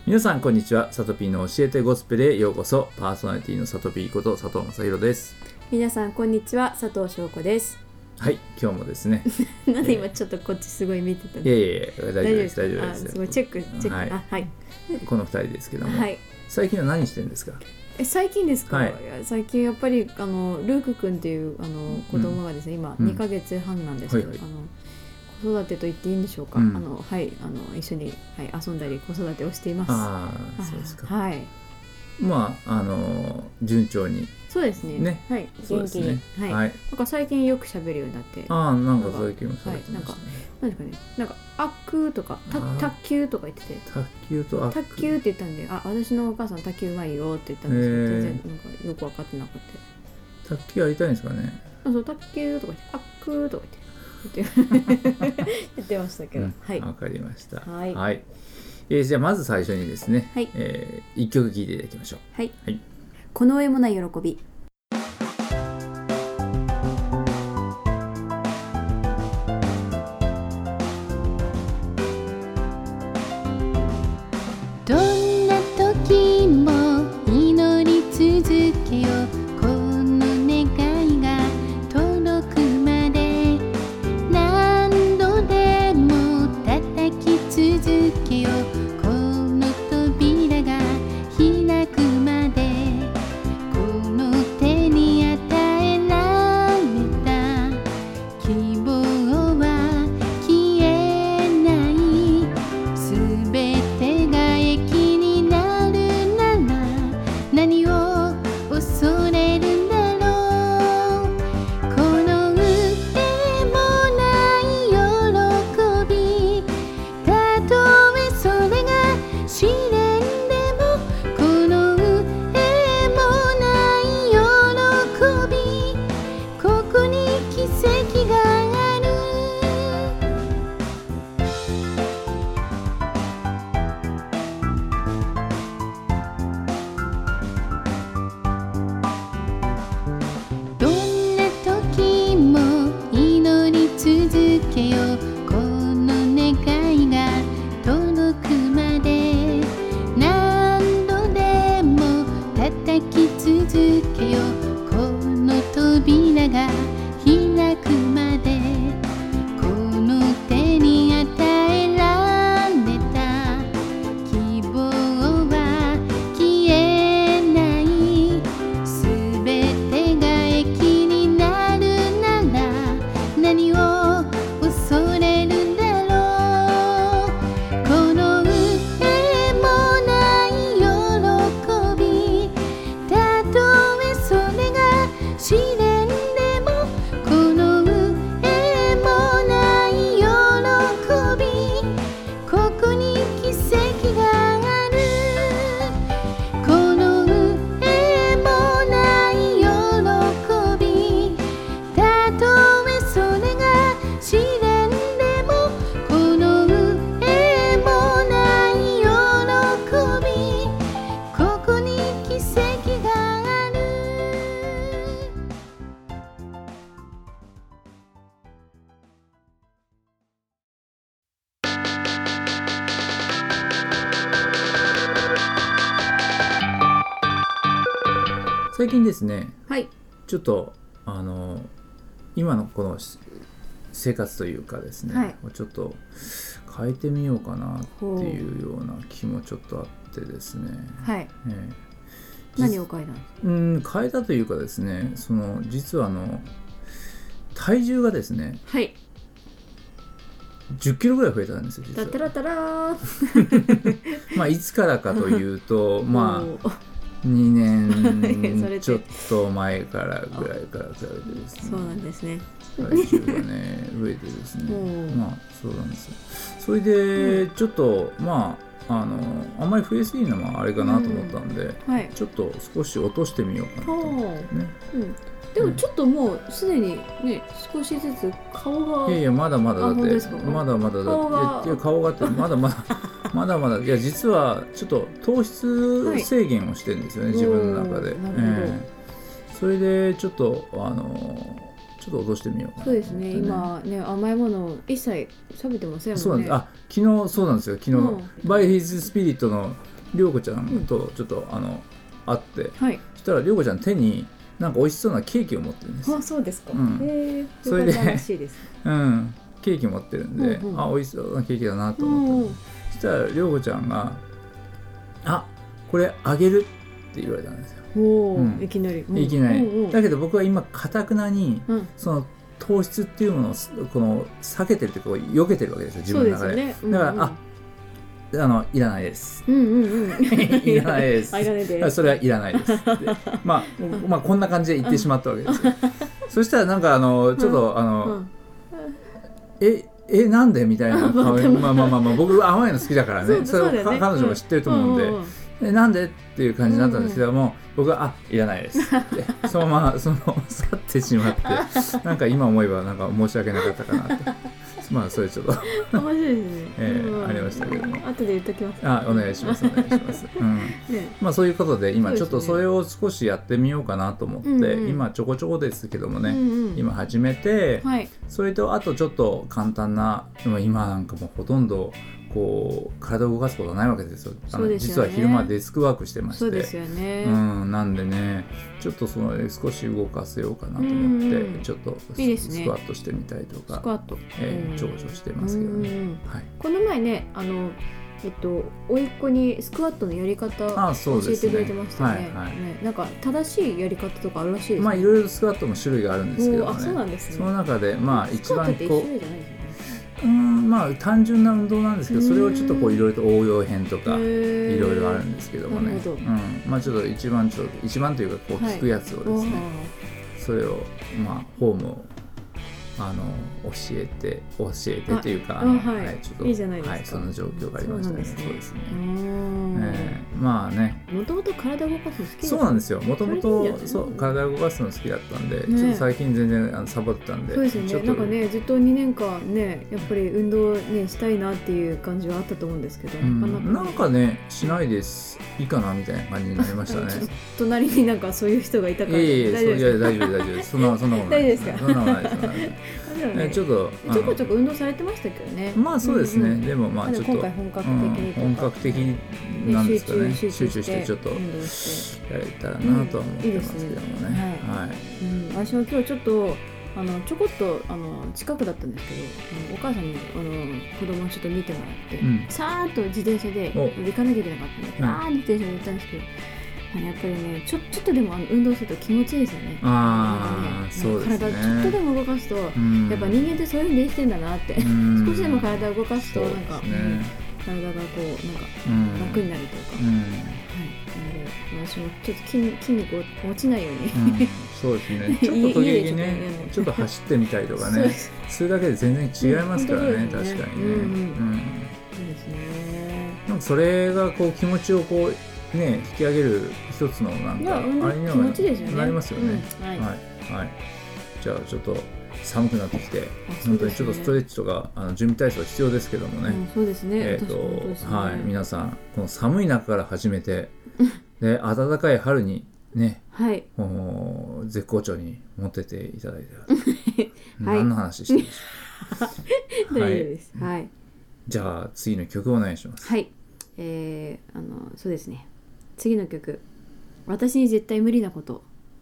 皆さんこんにちは。サトピーの教えてゴスペルへようこそ。パーソナリティのサトピーこと佐藤正弘です。 皆さんこんにちは、佐藤翔子です。 はい、今日もですねなんで今ちょっとこっちすごい見てたんですか？ 大丈夫です大丈夫です。 すごいチェック、 はい、 はい、 この2人ですけども、はい、最近は何してるんですか？ 最近ですか？ はい、 いや最近やっぱりルーク君っていう子供がですね、今2ヶ月半なんですけど、子育てと言っていいんでしょうか、はい、一緒に、はい、遊んだり子育てをしています。 ああ、そうですか。 はい。 まあ順調に。 そうですね。はい、元気に、はい。なんか最近よく喋るようになって。 なんか最近も喋ってましたね。 なんですかね。なんかアックとか卓球とか言ってて。 卓球とアック。 卓球って言ったんで、私のお母さん卓球うまいよって言ったんですけど、全然なんかよく分かってなくて。 卓球やりたいんですかね。 そう卓球とか言ってアックとか言ってましたけど。はい。 わかりました。 はい。 じゃあまず最初にですね、 はい、 1曲聴いていただきましょう。 はい。この上もない喜び。 どんな時も祈り続けよう。この願いが届くまで何度でも叩き続けよう。この扉が開くまでこの手に与えられた希望は消えない。すべてが益になるなら何を恐れるんだろう。この上もない喜び、たとえそれが試練でも、この上もない喜び、ここに奇跡がある。どんな時も祈り続けよう。この願いが届くまで何度でも叩き続けよう。この扉が開くまでこの手に与えられた希望は消えない。すべてが益になるなら何を恐れるんだろう。この上もない喜び、たとえそれが試練でも、この上もない喜び、ここに奇跡がある。この上もない喜び、たとえそれが試練でも、この上もない喜び、ここに奇跡がある。 最近ですね、 はい。 ちょっと今のこの生活というかですね、 はい、 ちょっと変えてみようかなっていうような気もちょっとあってですね。 はい。何を変えたんですか？ 変えたというかですね、実は体重がですね、 はい、 10キロぐらい増えたんですよ、実は。 タラタラーまあいつからかというとまあ2年ちょっと前からぐらいから比べてですね。 そうなんですね。 体重がね増えてですね。まあそうなんですよ。それでちょっとまああんまり増えすぎるのもあれかなと思ったんで、ちょっと少し落としてみようかなと思ってね。 でもちょっともうすでにね少しずつ顔がいやまだまだだってまだまだだって顔がってまだまだいや実はちょっと糖質制限をしてるんですよね、自分の中で。それでちょっと落としてみようかな、 そうですね。今ね甘いもの一切食べてませんもんね。 そうなんです。昨日そうなんですよ。昨日、バイヒズスピリットの涼子ちゃんとちょっと会って、 はい、 そしたら涼子ちゃん手になんか美味しそうなケーキを持ってるんですよ。 あ、そうですか。 それでらしいです、 ケーキ持ってるんで、あ、美味しそうなケーキだなと思って、そしたら涼子ちゃんがあ、これあげるって言われたんですよ。 いきなり、 いきなり、だけど僕は今堅くなに、その糖質っていうものをこの避けてるというか避けてるわけですよ、自分の中で。だからいらないです。いらないです。それはいらないですってまあこんな感じで言ってしまったわけですよ。そしたらなんかちょっとなんでみたいな顔で、まあ僕甘いの好きだからね、それを彼女も知ってると思うんで、なんでっていう感じになったんですけども、僕はいらないですってそのまま去ってしまって、なんか今思えばなんか申し訳なかったかなって。まあそれちょっと面白いですね。 ありましたけども、 後で言っときます。 お願いします、お願いします。まあそういうことで今ちょっとそれを少しやってみようかなと思って、今ちょこちょこですけどもね、今始めて、それとあとちょっと簡単な、今なんかもうほとんどこう体を動かすことはないわけですよ。実は昼間デスクワークしてまして、 そうですよね。 なんでね、ちょっとその少し動かせようかなと思って、ちょっとスクワットしてみたりとか、 スクワット長所してますけどね。 この前ね、甥っ子にスクワットのやり方教えてくれてましたね。なんか正しいやり方とかあるらしいですね。 まあいろいろスクワットの種類があるんですけどね。 そうなんですね。 その中でまあ一番こう、 スクワットって一種類じゃないですよね。 まあ単純な運動なんですけど、それをちょっとこういろいろと応用編とかいろいろあるんですけどもね、まあちょっと一番というかこう効くやつをですね、それをまあフォームを教えてというか、ちょっといいじゃないですか。 その状況がありましたね。そうですね。まあね。 もともと体を動かすの好き。 そうなんですよ。もともと体を動かすの好きだったんで、ちょっと最近全然サボってたんで。 そうですよね。なんかね、ずっと2年間ね、やっぱり運動ねしたいなっていう感じはあったと思うんですけど、 なんかね、しないですいいかなみたいな感じになりましたね。 隣になんかそういう人がいたから。 大丈夫。そんなことない。 大丈夫ですか。 そんなことないです。ちょこちょこ運動されてましたけどね。 まあそうですね。でもまあちょっと今回本格的なんですかね。集中してちょっとやれたらなとは思ってますけどもね。 私も今日ちょっとちょこっと近くだったんですけど、お母さんに子供をちょっと見てもらって、さーっと自転車で行かなきゃいけなかったんで、バーッと自転車で行ったんですけど。やっぱりね、ちょっとでも運動すると気持ちいいですよね。 そうですね。 体ちょっとでも動かすと、やっぱ人間ってそういうふうにできてんだなって。少しでも体を動かすとなんか体がこうなんか楽になるというか。なので私もちょっと筋肉落ちないように。 そうですね。ちょっと時々ね、ちょっと走ってみたりとかね、するだけで全然違いますからね、確かにね。そうですね。なんかそれがこう気持ちをこうね、引き上げる一つのなんかあれにはなりますよね。はい。じゃあちょっと寒くなってきて、本当にちょっとストレッチとか準備体操必要ですけどもね。 そうですね。 皆さんこの寒い中から始めて、で暖かい春にね、絶好調に持ってていただいて、何の話してるんでしょう。 大丈夫です。はい。 じゃあ次の曲をお願いします。 はい。そうですね。次の曲、私に絶対無理なこと。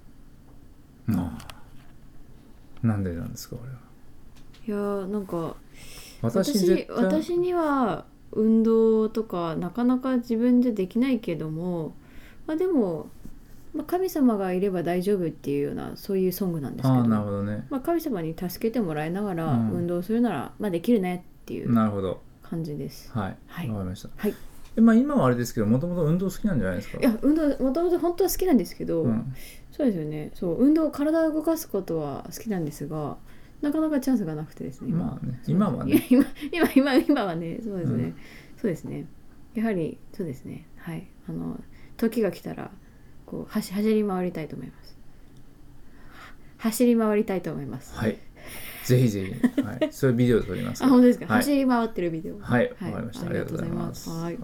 なんでなんですか、これは。 いやなんか私には運動とかなかなか自分じゃできないけども、でも、神様がいれば大丈夫っていうようなそういうソングなんですけど、 なるほどね。 神様に助けてもらいながら運動するなら、できるねっていう感じです。 はい、わかりました。 はい。 今はあれですけど、もともと運動好きなんじゃないですか。 いや、運動もともと本当は好きなんですけど、そうですよね。運動、体を動かすことは好きなんですが、なかなかチャンスがなくてですね。今はね。今はね。そうですね。そうですね。やはりそうですね。はい。時が来たらこう走り回りたいと思います。走り回りたいと思います。 はい。ぜひぜひ、そういうビデオを撮ります。 本当ですか。走り回ってるビデオ。 はい、わかりました。ありがとうございます。はい。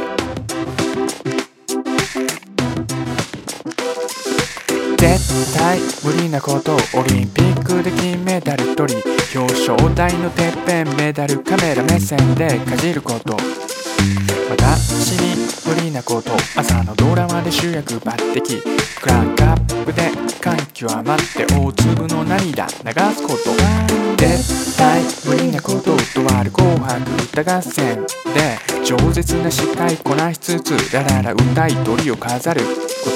絶対対無理なこと、オリンピックで金メダル取り、表彰台のてっぺんメダルカメラ目線でかじること、私に無理なこと、朝のドラマで主役抜擢、クランクアップで感極まって大粒の涙流すこと、絶対無理なこと、とある紅白歌合戦で饒舌な司会こなしつつ、ラララ歌い鳥を飾ること、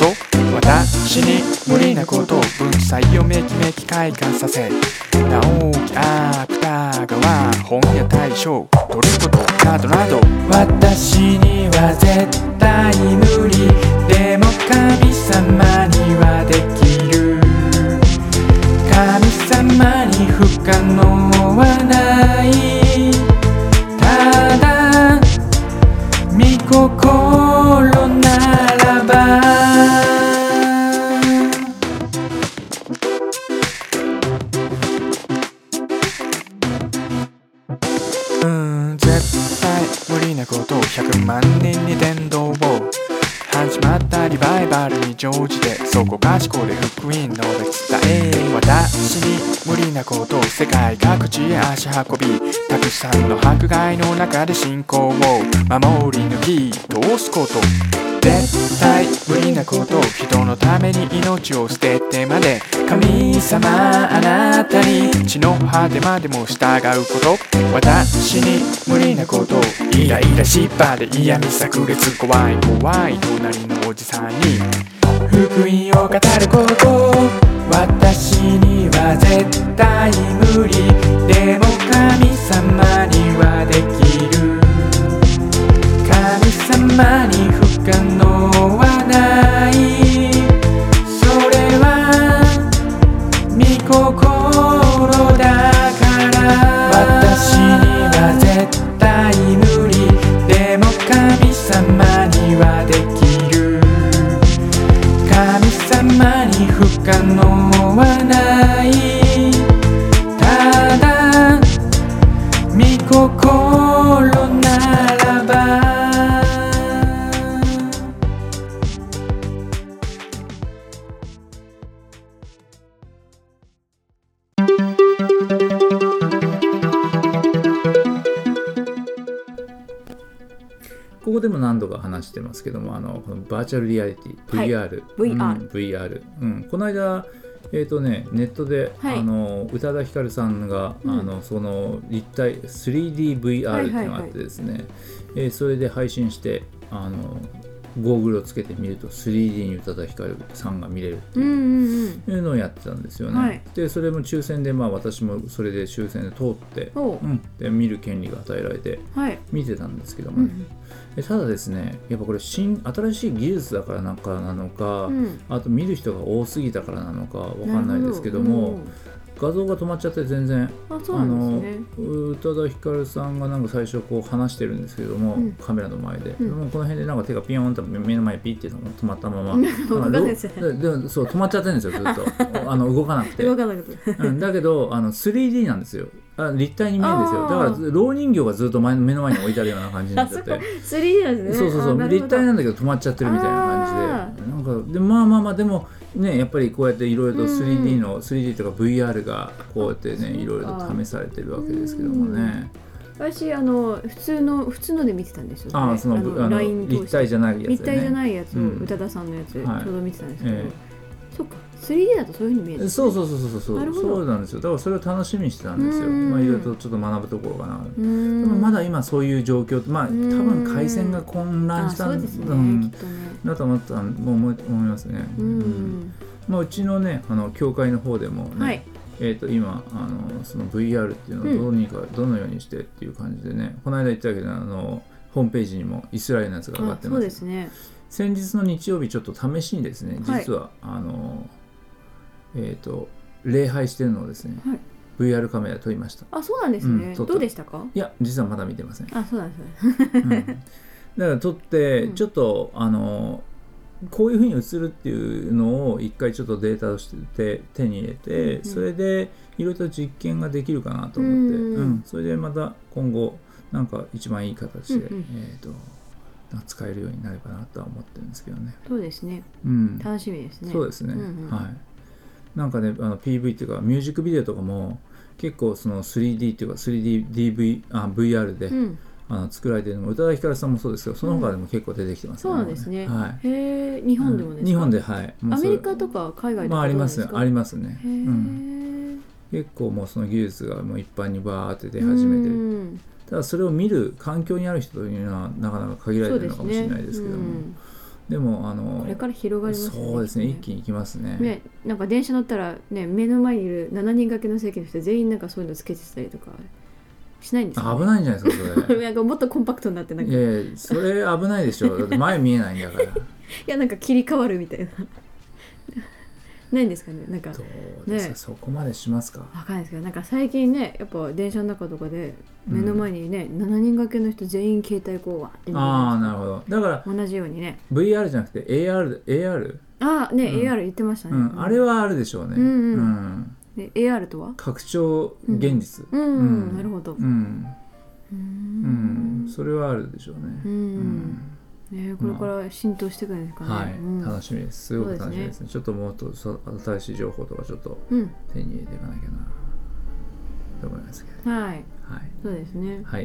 私に無理なこと、文才をめきめき開花させ、直木芥川本屋大賞取ることなどなど、私には絶対無理、でも神様にはできる、神様に不可能はない、ただ御心ならば、絶対無理なこと、100万人に伝道を、始まったリバイバルに乗じて、そこかしこで福音の別伝え、私に無理なこと、世界各地へ足運び、たくさんの迫害の中で信仰を守り抜き通すこと、絶対無理なこと、人のために命を捨ててまで、神様あなたに地の果てまでも従うこと、私に無理なこと、イライラしっぱで嫌味炸裂、怖い怖い隣のおじさんに福音を語ること、私には絶対無理、でも神様にはできる、神様に不可能はない、それは御心だから、私には絶対無理、でも神様にはできる、神様に不可能はない、ただ御心ならば。 ここでも何度か話してますけども、このバーチャルリアリティ VR、VR、この間ネットで、宇多田ヒカルさんが、その立体 3DVR っていうのがあってですね、それで配信してゴーグルをつけてみると 3D に宇多田ヒカルさんが見れるっていうのをやってたんですよね。でそれも抽選で、私もそれで抽選で通って、で見る権利が与えられて見てたんですけどもね、ただですね、やっぱこれ新しい技術だからなのか、あと見る人が多すぎたからなのかわかんないですけども、画像が止まっちゃって全然、宇多田ヒカルさんがなんか最初こう話してるんですけども、カメラの前で、もうこの辺でなんか手がピヨンと目の前にピッて止まったままそう止まっちゃってるんですよ、ずっと動かなくてだけど3D なんですよ、立体に見えるんですよ。だから老人形がずっと目の前に置いてあるような感じになっちゃって 3D なんですね。 そう立体なんだけど止まっちゃってるみたいな感じで、なんかでまあでもね、やっぱりこうやっていろいろと 3D とか VR がこうやってねいろいろと試されてるわけですけどもね。 私普通ので見てたんですよ、 その立体じゃないやつ、 立体じゃないやつを宇多田さんのやつちょうど見てたんですけど、そっか 3D だとそういう風に見える、 そうなんですよ。だからそれを楽しみにしてたんですよ。いろいろとちょっと学ぶところかな。でもまだ今そういう状況、多分回線が混乱したんだと思いますね。うちのね教会の方でもね、今その VR っていうのをどのようにしてっていう感じでね、この間言ったけどホームページにもイスラエルのやつが上がってます。 そうですね。 先日の日曜日ちょっと試しにですね、実は礼拝してるのをですね、VR カメラで撮りました。 そうなんですね。どうでしたか？ いや実はまだ見てません。 そうなんですね。 だから撮ってちょっとこういう風に映るっていうのを一回ちょっとデータとして手に入れて、それでいろいろと実験ができるかなと思って、それでまた今後なんか一番いい形で使えるようになればなとは思ってるんですけどね。 そうですね。楽しみですね。 そうですね。 なんかねPV っていうかミュージックビデオとかも結構その 3D っていうか 3DVR で、作られているのも宇多田ヒカルさんもそうですけど、その他でも結構出てきてますね。 そうなんですね。 はい、 へえ、日本でもですか？ 日本で、はい。 アメリカとか海外とかありますね。ありますね。 へえ、 結構もうその技術がもう一般にバーって出始めてる。ただそれを見る環境にある人というのはなかなか限られてるのかもしれないですけども、でもこれから広がりますね。 そうですね、一気に行きますね。 なんか電車乗ったらね、目の前にいる7人掛けの席の人全員なんかそういうのつけてたりとかしないんですか、ね？ 危ないんじゃないですかそれ。 なんかもっとコンパクトになってなんか。 いやそれ危ないでしょ。だって前見えないんだから。いやなんか切り替わるみたいな。ないんですかね、なんか。 どうですか、ね、そこまでしますか。 わかんないですけど、なんか最近ね、やっぱ電車の中とかで目の前にね、7人掛けの人全員携帯こうわって見る。 ああ、なるほど。だから同じようにね。 VR じゃなくて AR。 ああね、AR 言ってましたね。 あれはあるでしょうね。 で AR とは？ 拡張現実。 なるほど。 それはあるでしょうね。 これから浸透していくんですかね。 はい、楽しみです。すごく楽しみですね。ちょっともっと新しい情報とかちょっと手に入れていかなきゃなと思いますけど。 はい。そうですね。 はい。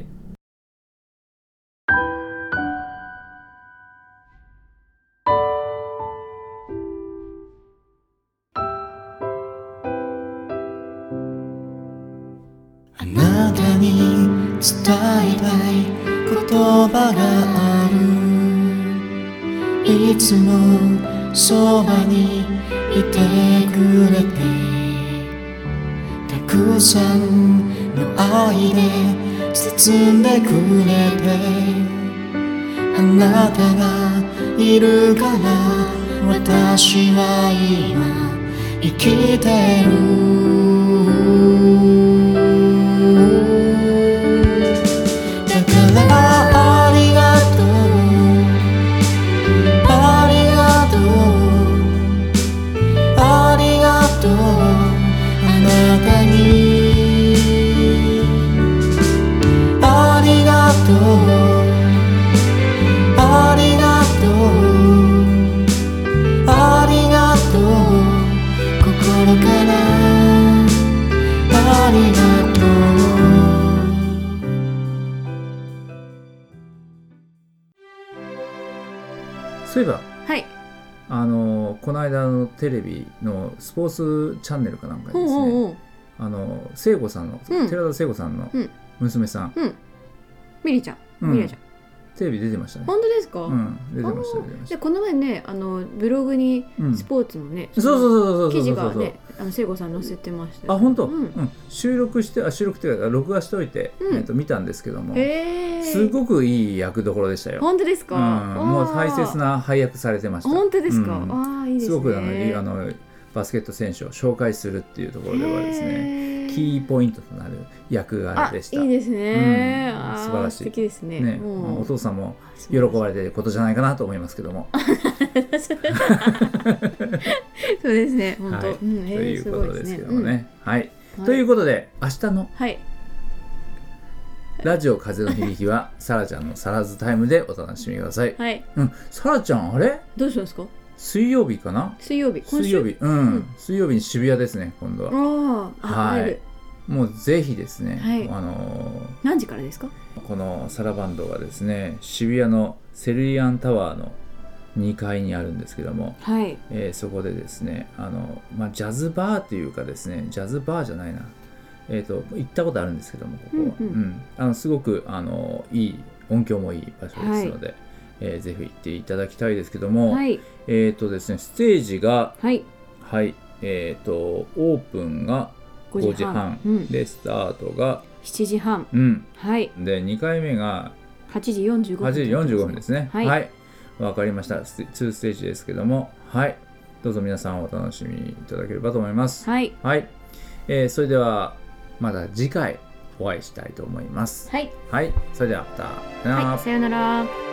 あなたに伝えたい言葉がある。いつもそばにいてくれて、たくさんの愛で包んでくれて、あなたがいるから私は今生きてる。だからありがとう、ありがとう、ありがとう、あなたにありがとう、ありがとう、ありがとう、心からありがとう。 そういえば、 はい、 この間のテレビのスポーツチャンネルかなんかにですね、聖子さんの、寺田聖子さんの娘さん、 ミリちゃん、ミリちゃんテレビ出てましたね。 本当ですか？ 出てました。 でこの前ね、ブログにスポーツのね、 そう記事がね、聖子さん載せてました。 あ、本当？収録っていうか録画しておいて見たんですけども、すごくいい役どころでしたよ。 本当ですか？ もう大切な配役されてました。 本当ですか？いいですね。 すごくバスケット選手を紹介するっていうところではですね、キーポイントとなる役柄でした。 いいですね。 素晴らしい。 素敵ですね。 お父さんも喜ばれていることじゃないかなと思いますけども。 そうですね。本当。ということですけどもね。はい。ということで明日のラジオ風の響きはサラちゃんのサラズタイムでお楽しみください。 はい。 サラちゃんあれ？ どうしたんですか？ 水曜日かな？ 水曜日に渋谷ですね、今度は。はい。もうぜひですね、 何時からですか？ このサラバンドがですね、渋谷のセルリアンタワーの2階にあるんですけども、そこでですね、ジャズバーっていうかですね、ジャズバーじゃないな、行ったことあるんですけども、ここは、すごくいい、音響もいい場所ですので、ぜひ行っていただきたいですけども、ですね、ステージが、オープンが5時半で、スタートが 7時半、 で2回目が 8時45分ですね。わかりました。2ステージですけども、どうぞ皆さんお楽しみいただければと思います。それではまた次回お会いしたいと思います。それではまた。 さようなら。